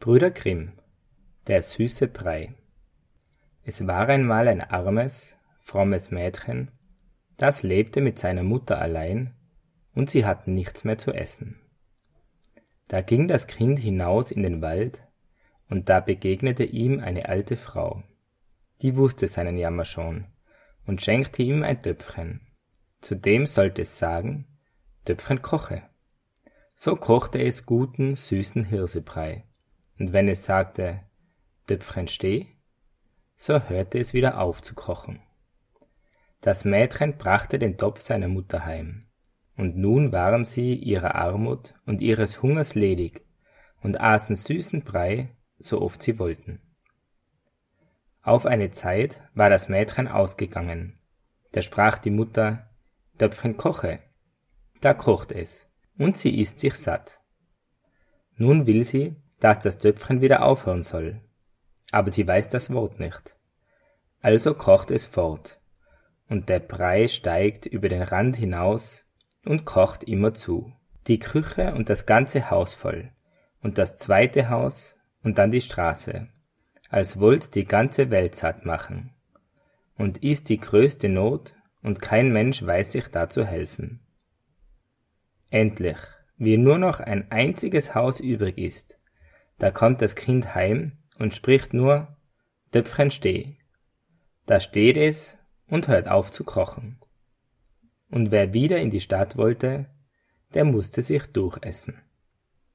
Brüder Grimm, der süße Brei. Es war einmal ein armes, frommes Mädchen, das lebte mit seiner Mutter allein, und sie hatten nichts mehr zu essen. Da ging das Kind hinaus in den Wald, und da begegnete ihm eine alte Frau. Die wusste seinen Jammer schon und schenkte ihm ein Töpfchen. Zudem sollte es sagen: Töpfchen koche. So kochte es guten, süßen Hirsebrei. Und wenn es sagte: Töpfchen steh, so hörte es wieder auf zu kochen. Das Mädchen brachte den Topf seiner Mutter heim, und nun waren sie ihrer Armut und ihres Hungers ledig und aßen süßen Brei, so oft sie wollten. Auf eine Zeit war das Mädchen ausgegangen. Da sprach die Mutter: Töpfchen koche. Da kocht es, und sie isst sich satt. Nun will sie, dass das Töpfchen wieder aufhören soll, aber sie weiß das Wort nicht. Also kocht es fort, und der Brei steigt über den Rand hinaus und kocht immerzu. Die Küche und das ganze Haus voll, und das zweite Haus und dann die Straße, als wollt's die ganze Welt satt machen. Und ist die größte Not, und kein Mensch weiß sich da zu helfen. Endlich, wie nur noch ein einziges Haus übrig ist, da kommt das Kind heim und spricht nur: Töpfchen steh. Da steht es und hört auf zu kochen. Und wer wieder in die Stadt wollte, der musste sich durchessen.